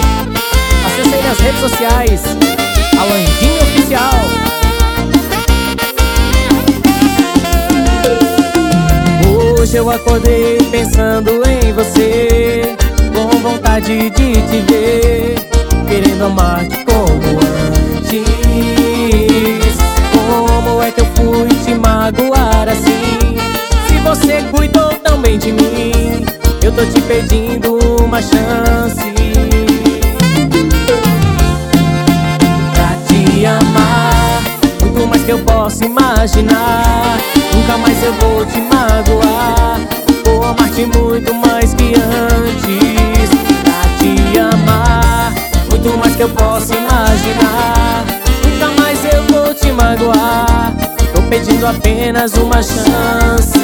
Acesse aí nas redes sociais, Alandinho Oficial. Hoje eu acordei pensando em você, com vontade de te ver, querendo amar-te como antes. Como é que eu fui te magoar assim? Se você cuidou tão bem de mim, eu tô te pedindo uma chance pra te amar, muito mais que eu posso imaginar. Nunca mais eu vou te magoar, vou amar-te muito mais que antes. Pra te amar, muito mais que eu posso imaginar. Nunca mais eu vou te magoar, tô pedindo apenas uma chance.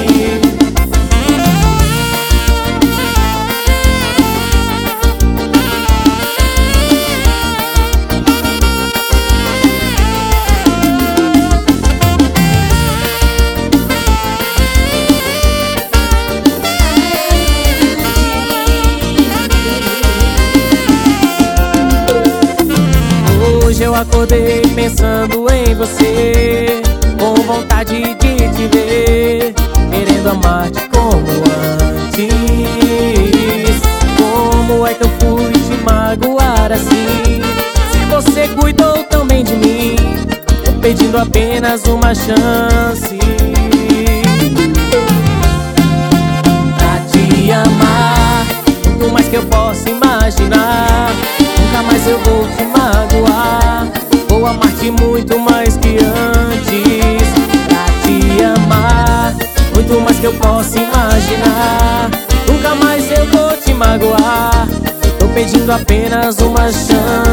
Hoje eu acordei pensando em você, com vontade de te ver, querendo amar-te como antes. Como é que eu fui te magoar assim? Se você cuidou tão bem de mim, tô pedindo apenas uma chance pra te amar, muito mais que eu posso imaginar. Nunca mais eu vou te magoar, vou amar-te muito mais que antes. Pra te amar, muito mais que eu posso imaginar. Nunca mais eu vou te magoar, tô pedindo apenas uma chance.